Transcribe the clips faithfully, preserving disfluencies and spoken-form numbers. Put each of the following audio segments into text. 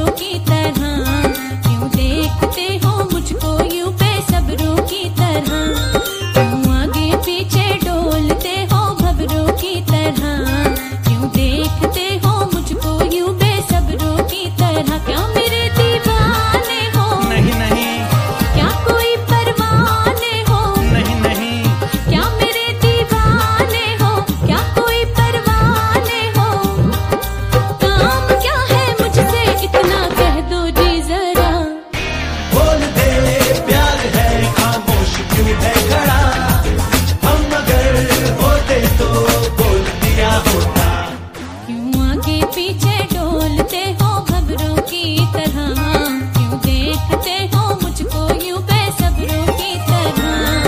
की तरह, क्यों देखते हो मुझको यूं बेसब्रों की तरह, क्यों आगे पीछे डोलते हो भंवरों की तरह, क्यों देखते हो मुझको यूं बेसब्रों की तरह। क्या मेरे दीवाने हो? नहीं नहीं। क्या कोई परवाने हो? नहीं नहीं। क्या मेरे दीवाने हो? क्या कोई परवाने हो? काम क्या है मुझसे इतना कह दो जी जरा। बोल दे प्यार है खामोश क्यों है खड़ा, हम अगर होते तो बोल दिया होता। क्यों आगे पीछे डोलते हो भंवरों की तरह, क्यों देखते हो मुझको यूं बेसब्रों की तरह।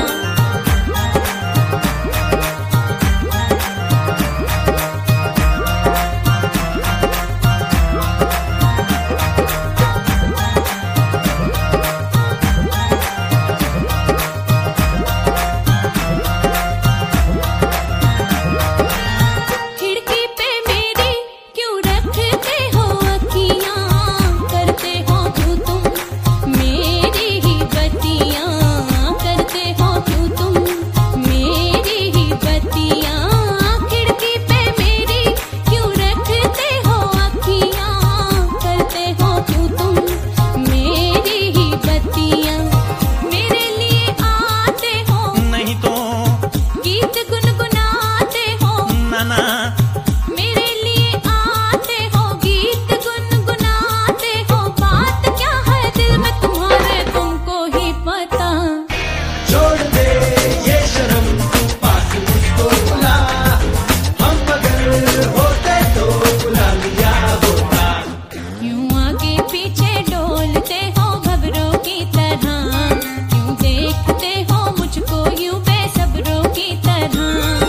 खिड़की पे मेरी क्यों रखते हो अखियां, करते हो क्यों तुम मेरी ही बत्तियां, करते हो क्यों तुम मेरी ही बत्तियां। खिड़की पे मेरी क्यों रखते हो अखियां, करते हो क्यों तुम मेरी ही बत्तियां। मेरे लिए आते हो नहीं तो गीत गुनगुनाते हो, नाना। मेरे लिए आते हो गीत गुनगुनाते हो। बात क्या है दिल में तुम्हारे तुमको ही पता। छोड़ दे ये शर्म तू पास मुझको बुला, हम अगर होते तो बुला लिया होता। क्यों आगे पीछे डोलते हो भंवरों की तरह, क्यों देखते हो मुझको यूं बेसब्रों की तरह।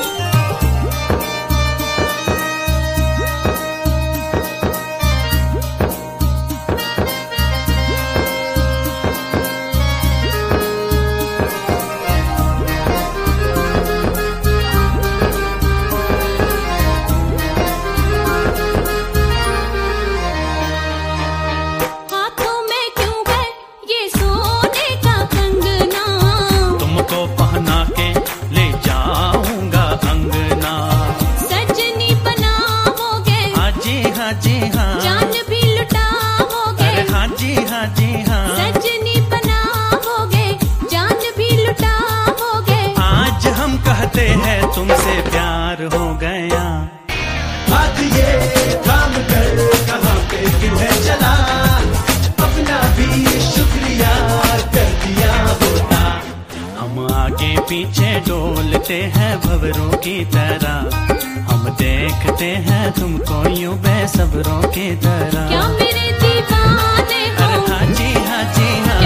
हाथों में क्यों है ये सोने का कंगना, तुमको पहना के ले जाऊंगा अंगना। सजनी बनाओगे हाँ जी हाँ जी हाँ। जान भी लुटाओगे। अरे हाँ जी हाँ जी हाँ। सजनी बनाओगे जान भी लुटाओगे। आज हम कहते हैं तुमसे प्यार हो गया। हाथ ये थाम कर कहाँ पे क्यों है चला, अपना भी शुक्रिया कर दिया होता। हम आगे पीछे डोलते हैं भंवरों की तरह, हम देखते हैं तुमको यूं बेसब्रों की तरह। क्या मेरे दीवाने हो? अरे हाँ जी हाँ जी हाँ।